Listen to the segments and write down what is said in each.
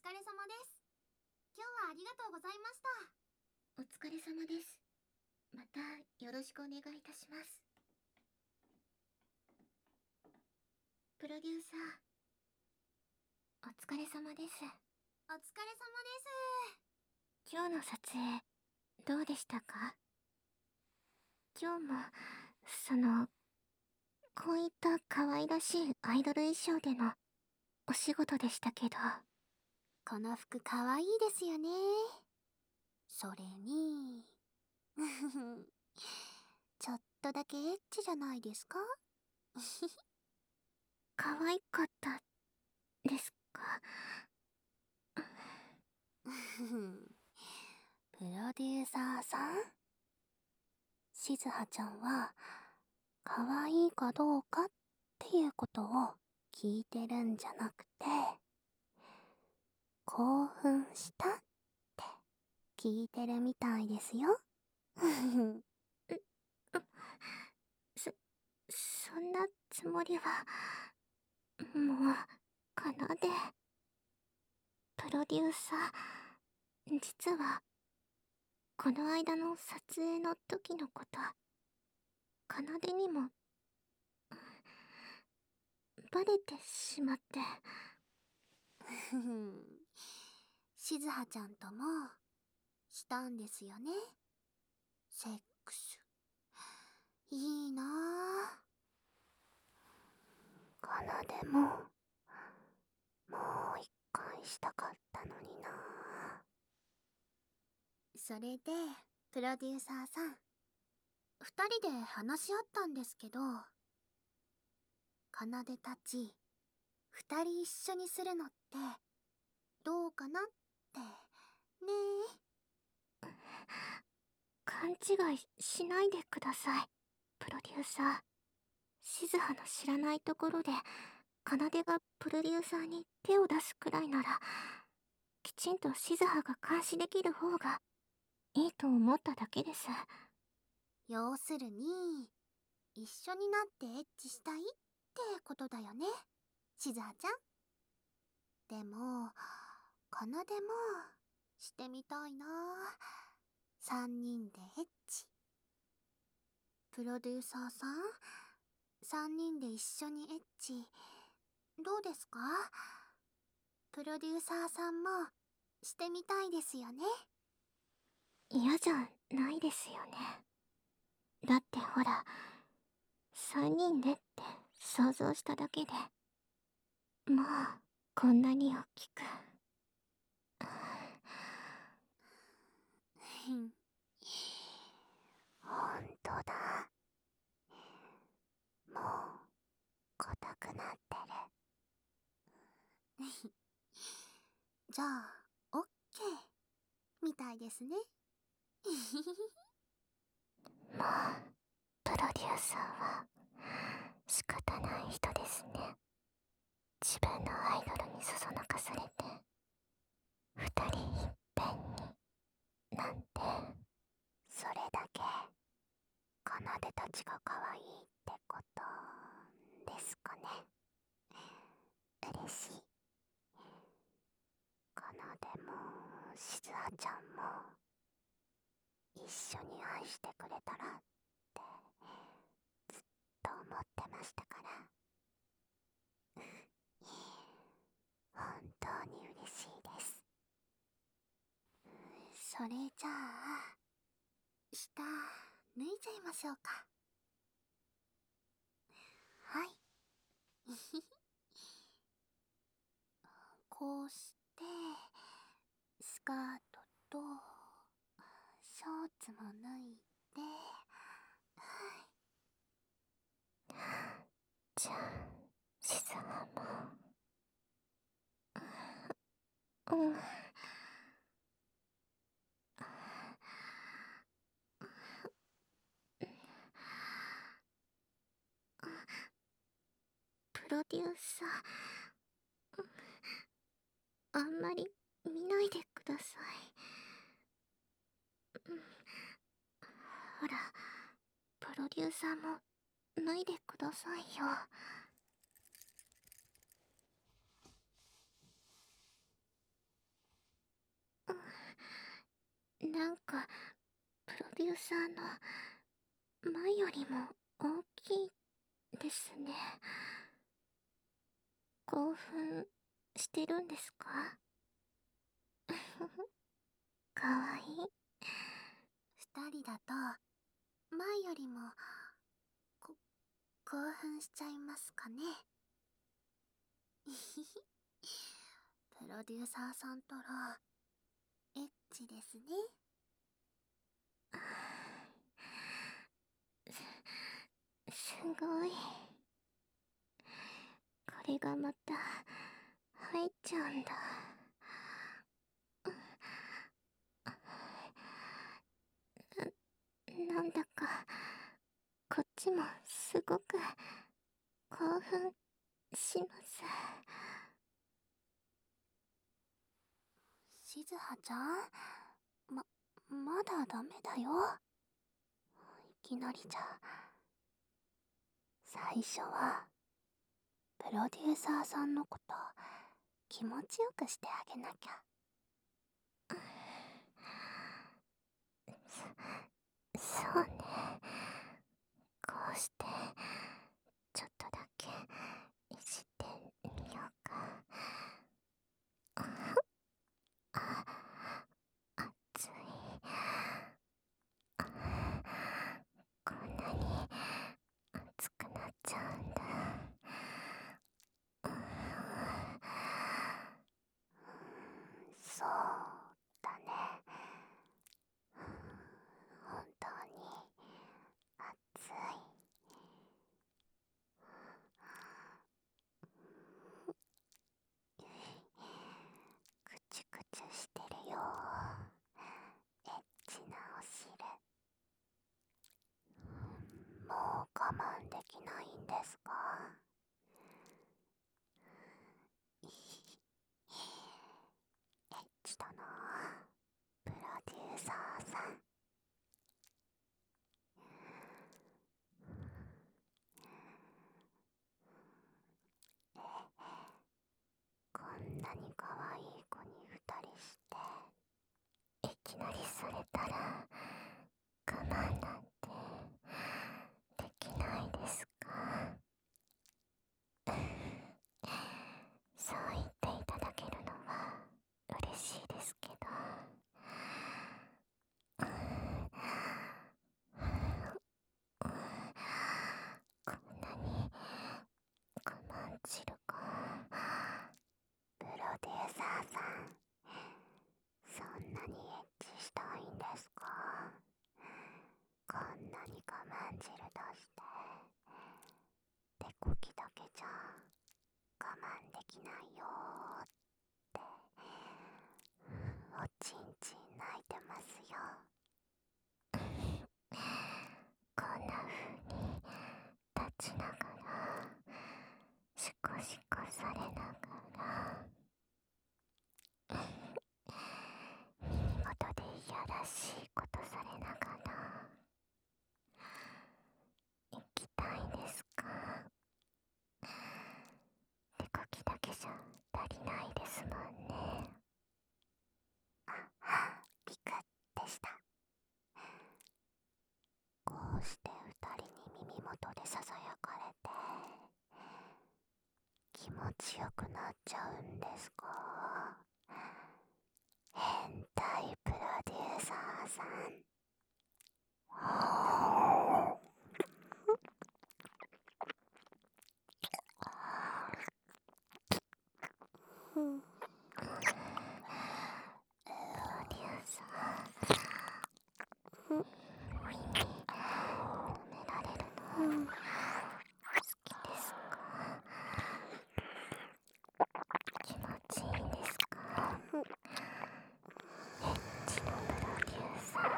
疲れ様です。今日はありがとうございました。 お疲れ様です。またよろしくお願いいたします。プロデューサー、お疲れ様です。 お疲れ様です。 今日の撮影、どうでしたか？今日も、こういった可愛らしいアイドル衣装でのお仕事でしたけど。 この服かわいいですよね。それにちょっとだけエッチじゃないですか？ 可愛かったですか？ プロデューサーさん、しずはちゃんは可愛いかどうかっていうことを聞いてるんじゃなくて、興奮したって聞いてるみたいですよ。 そ、そんなつもりは、もう、かなで。プロデューサー、実は、この間の撮影の時のこと、奏にも、バレてしまって。 しずはちゃんとも、したんですよね。セックス。いいなぁ。 かなでも、もう一回したかったのにな。 それで、プロデューサーさん、二人で話し合ったんですけど、奏たち、二人一緒にするのって、どうかなって、ね勘違いしないでください、プロデューサー。しずはの知らないところで、奏がプロデューサーに手を出すくらいなら、きちんとしずはが監視できる方がいいと思っただけです。 要するに、一緒になってエッチしたいってことだよね、しずはちゃん。でも、奏も、してみたいなぁ。三人でエッチ。プロデューサーさん、三人で一緒にエッチ、どうですか？プロデューサーさんも、してみたいですよね。 嫌じゃないですよね。だってほら、三人でって想像しただけで、もうこんなに大きく。ほんとだ。もう、硬くなってじゃあ、オッケー、みたいですね。 る。もう、プロデューサーは、仕方ない人ですね。自分のアイドルにそそのかされて、二人いっぺんに、なんて、それだけ、奏たちが可愛いってことですかね。嬉しい。奏も、しずはちゃんも、一緒に愛してくれたらって、ずっと思ってましたから。本当に嬉しいです。 それじゃあ、下、脱いじゃいましょうか。はい。こうして、スカートと、ショーツも脱いで、 じゃあ、しずはも、うん。プロデューサー、あんまり見ないでください。ほら、プロデューサーも脱いでくださいよ。 なんかプロデューサーの前よりも大きいですね。興奮してるんですか？かわいい。 二人だと前よりもこ興奮しちゃいますかね。プロデューサーさんとらエッチですね。 すごい。これがまた入っちゃうんだ。なんだかこっちもすごく興奮します。 しずはちゃん、まだダメだよ。いきなりじゃ。最初はプロデューサーさんのこと気持ちよくしてあげなきゃ。 そうね。こうしてちょっとだけいじってみようか。熱い。こんなに熱くなっちゃうんだ。 そうだね。本当に熱い。くちゅくちゅしてるよ。エッチなお汁。もう我慢できないんですか？エッチだな、プロデューサーさん。こんなに可愛い子に二人していきなりされたら我慢なんてできないですか？そう言っていただけるのは嬉しいですけど、こんなに我慢汁が。 プロデューサーさん、そんなにエッチしたいんですか？こんなに我慢汁出して手こきだけじゃ我慢できないよーっておちんちん泣いてますよ。 こんな風に立ちながらシコシコされながら耳元でいやらしいことされながら行きたいですか？手こきだけじゃ足りないですもんね。 ビクッでした。こうして二人に耳元でささやかれて気持ちよくなっちゃうんですか？変態プロデューサーさん。 プロデューサー、耳止められるの好きですか？気持ちいいですか？エッチのプロデューサー、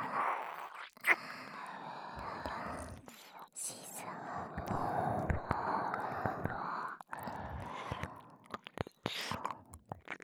シザー。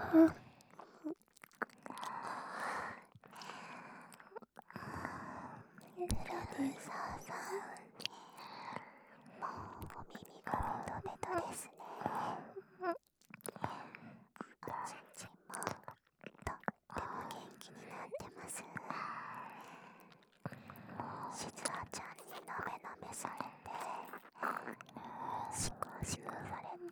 プロデューサーさん、もうお耳がベトベトですね。おちんちんもとっても元気になってます。しずあちゃんになめなめされて、しこしこされて、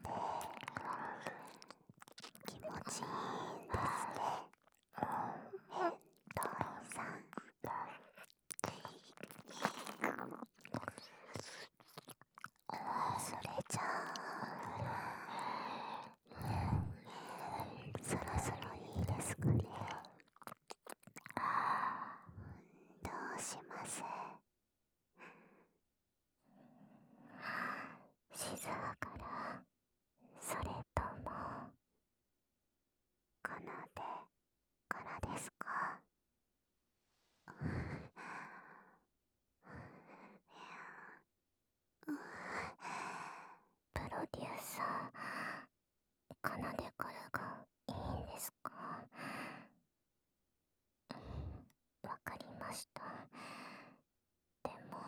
気持ちいいんですね。変態さん。それじゃあ、そろそろいいですかね。どうします？しずあからそれともかなでからですか？プロデューサー、かなでからがいいんですか？わかりました。でも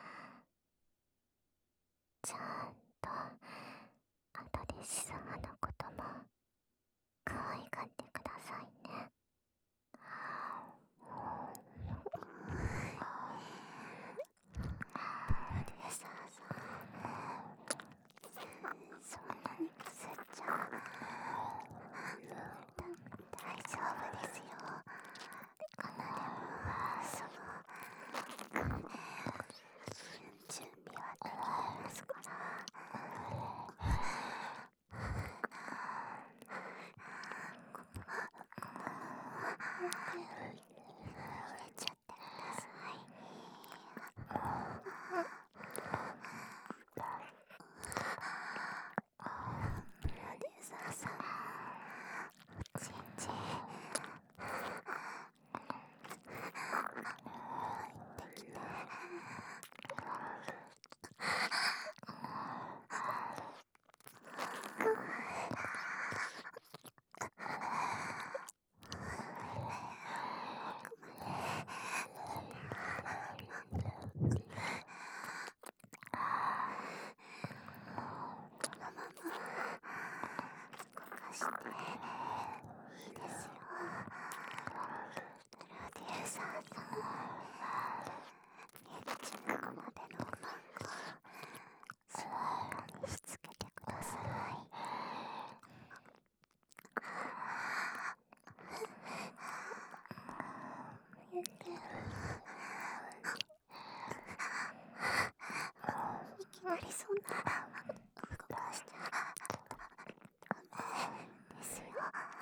ちゃんと後でしずあのことも可愛がってくださいね。プロデューサーさん、そんなにくすっちゃ大丈夫ですよ。かなでもその準備はできてますから。入れちゃってください。プロデューサーさん、おちんちん入ってきて。このまま動かしていいですよ。プロデューサーさん、エッチなまでのマンコしっかりしつけてください。いきなりそんな動かしちゃダメですよ。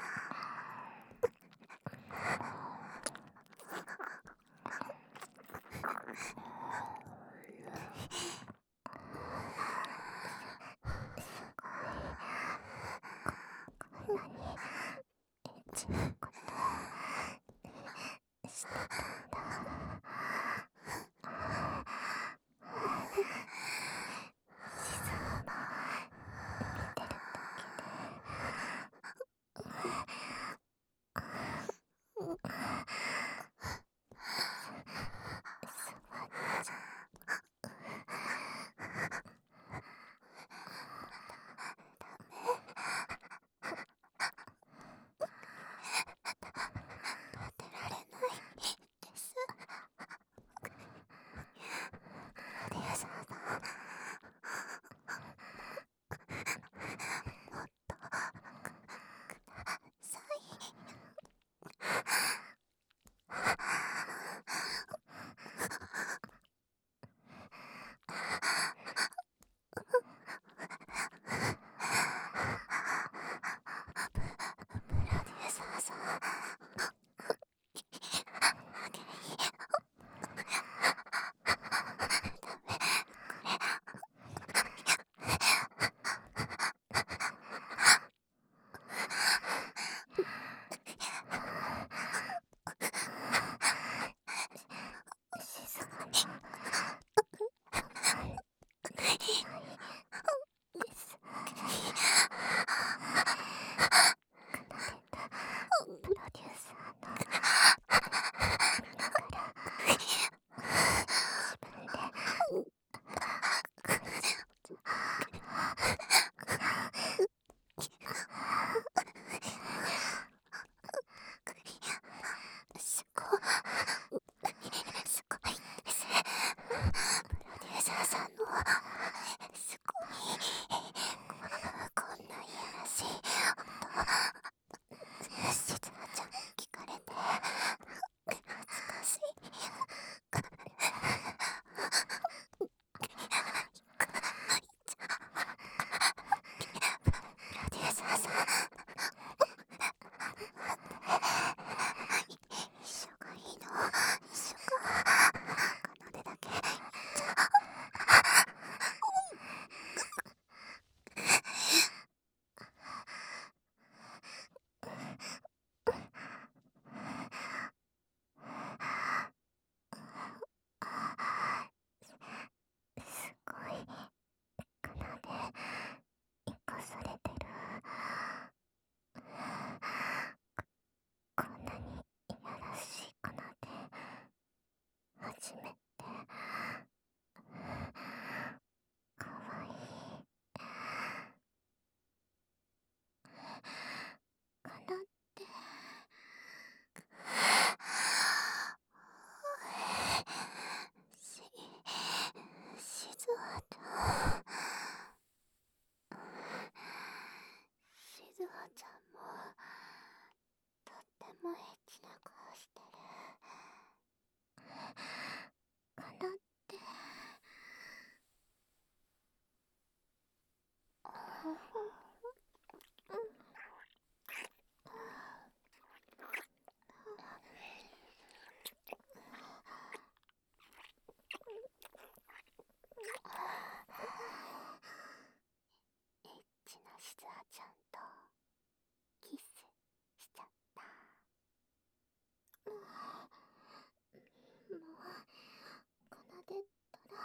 こんなにエッチなことしてたんだ。しずあも見てるだけで触っちゃう。当てられないです。プロデューサーさん、もっとください。 ずはちゃんもとってもエッチな顔してるかなって。エッチなしずはちゃんとキスしちゃった。もう奏でたら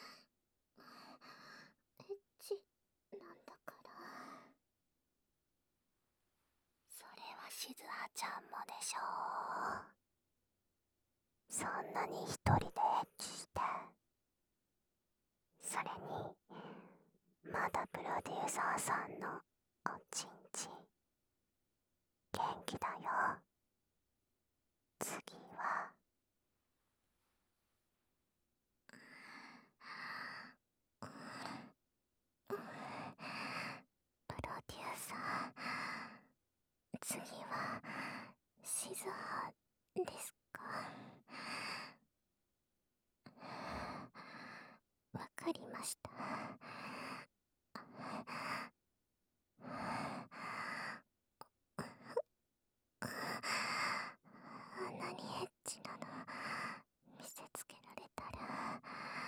エッチなんだから。それはしずはちゃんもでしょう。そんなに一人でエッチして、それにまだプロデューサーさんのおちんちん元気だよ。次はプロデューサー、次はしずはですか。わかりました。あんなにエッチなの見せつけられたら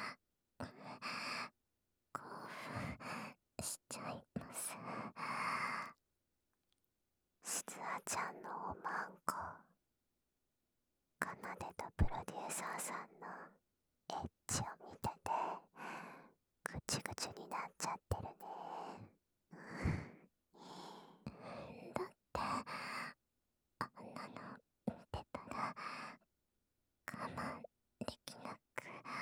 興奮しちゃいます。しずはちゃんのおまんこ、かなでとプロデューサーさんのエッチを見ててぐちぐちになっちゃってるね。だってあんなの見てたら我慢できなく。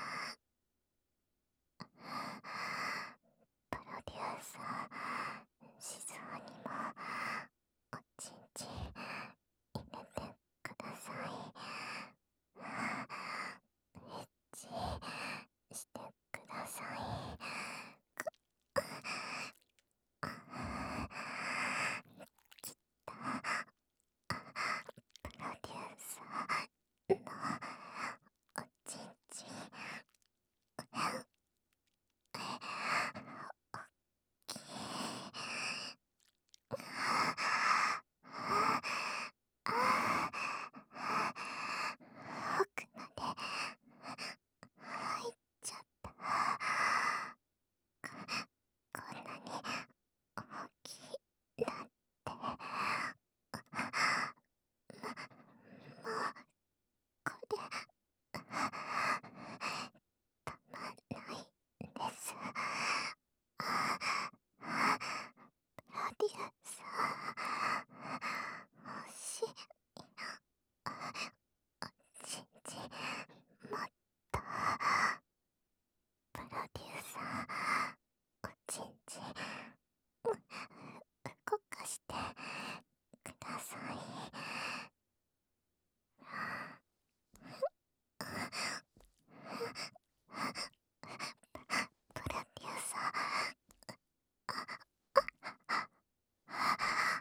プロデューサーしずはにもおちんちん入れてください。エッチしてください。きっとプロデューサーのおちんちん奥まで入っちゃった。こんなに大きいなんて。もうこれたまんないです。プロデューサー欲しい。おちんちんもっと。プロデューサーおちんちん動かしてください。プロデューサー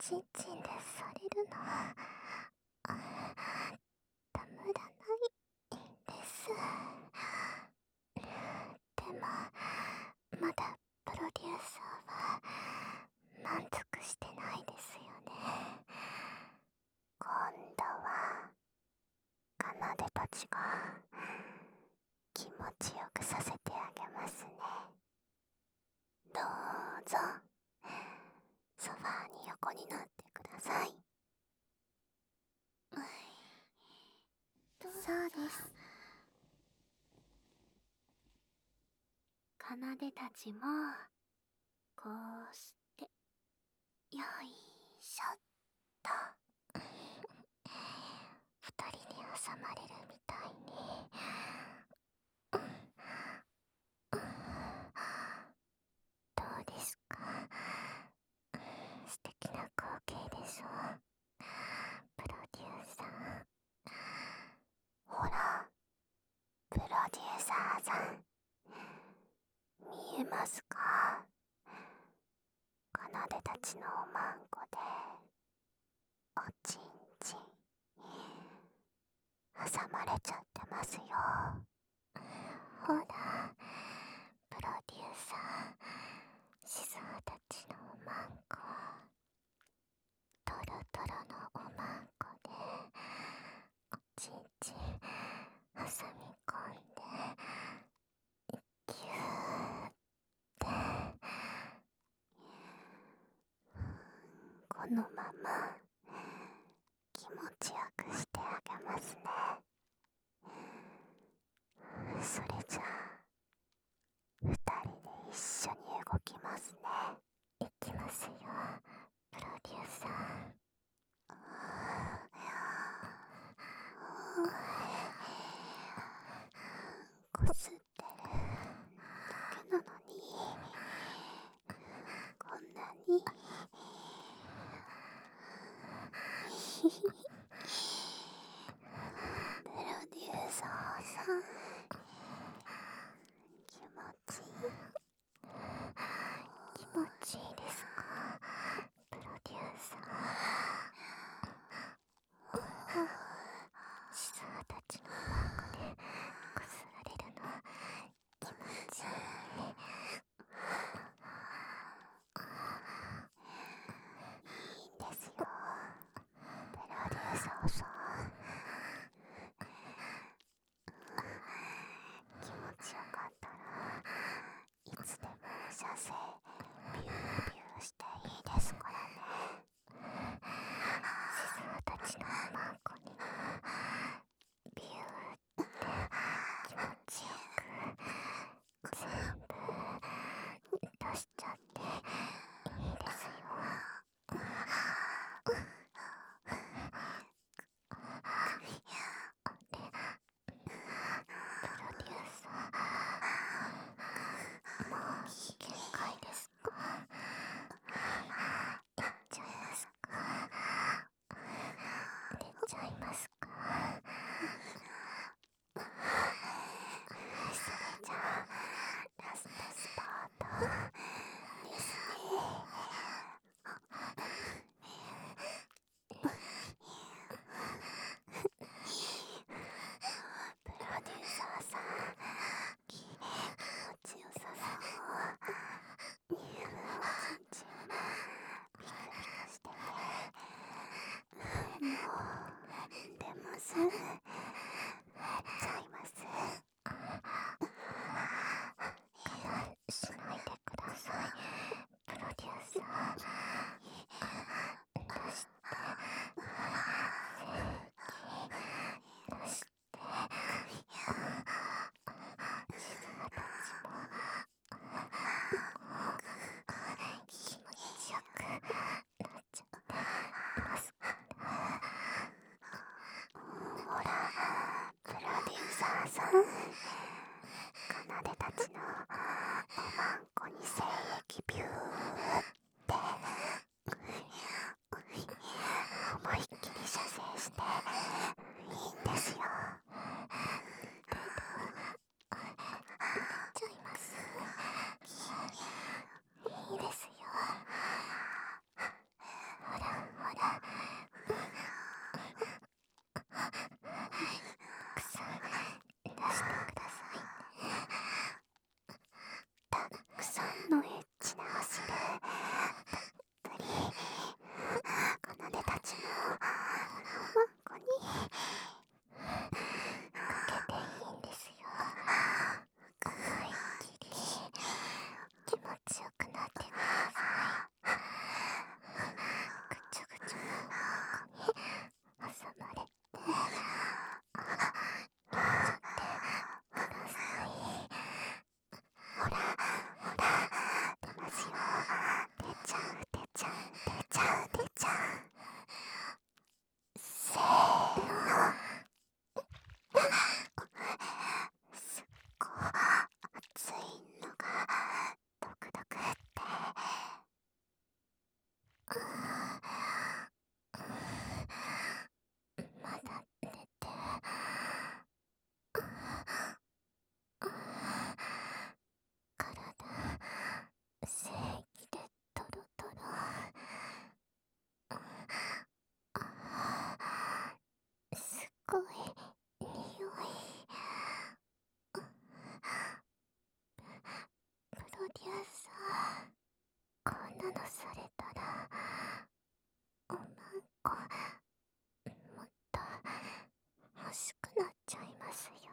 ちんちんでされるのたまらないんです。でもまだプロデューサーは満足してないですよね。今度は奏たちが気持ちよくさせてあげますね。どうぞソファーに横になってください。 そうです。奏たちもこうしてよいしょっと。二人に挟まれるみたいに。どうですか？素敵な光景でしょう。プロデューサー。ほら、プロデューサーさん、見えますか？奏たちのおまんこでおちんちん挟まれちゃってますよ。ほら、プロデューサー、しずはたちのおまんこ、トロトロのおまんこでおちんちん挟み込んでギューって、このまま気持ちよくしてあげますね。それじゃあ二人で一緒に動きますね。いきますよ、プロデューサー。こすってるだけなのにこんなにプロデューサーさん、気持ちいい？気持ちいいですか、プロデューサー。しずはたちのおまんこでこすられるの気持ちいい？いいんですよ、プロデューサーさん。気持ちよかったらいつでもお射精ビュービューしていいですからね。しずはたちのおまんこにもビューって気持ちよく全部出しちゃっていいですよ。プロデューサー、もう限界ですか？いっちゃいますか？出ちゃいますか？それじゃあラストスパートですね。プロデューサーさん、気持ちよさそう。おちんちんもピクピクしてて、もうでもすぐやっちゃいます。我慢しないでください、プロデューサー。出して、出して、しずはたちも気持ちよくなっちゃってますから。ほら、プロデューサーさん、奏たちのおまんこに精液ビューって思いっきり射精していいんですよ。出ちゃいます。いいですよ。ほら、 精液でトロトロ。すごい匂い。プロデューサー、こんなのされたらおまんこもっと欲しくなっちゃいますよ。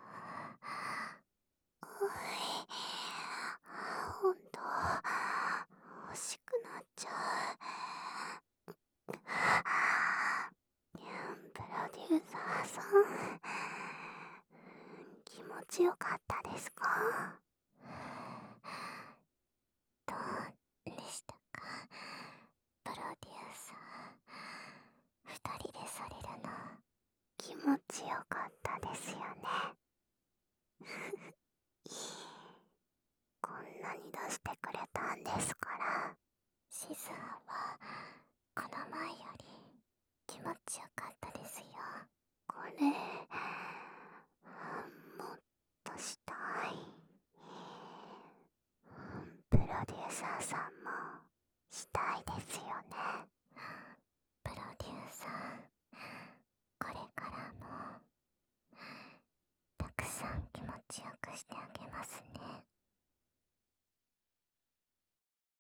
ほんと欲しくなっちゃう。プロデューサーさん、気持ちよかったですか？どうでしたか、プロデューサー。二人でされるの気持ちよかったですよね。こんなに出してくれたんですから。シズアはこの前より気持ちよかったですよ。これもっとしたい。プロデューサーさんもしたいですよね。プロデューサー、これからもたくさん気持ちよくしてあげますね。